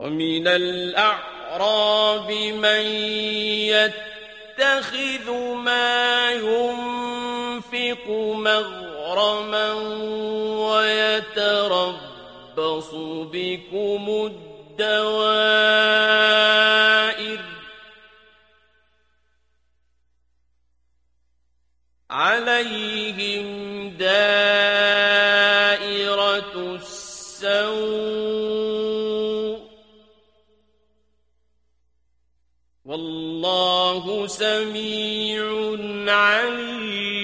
ومن الأعراب من يتخذ ما ينفق مغرما ويتربص بكم الدوائر عليهم دائرة السوء والله سميع عليم.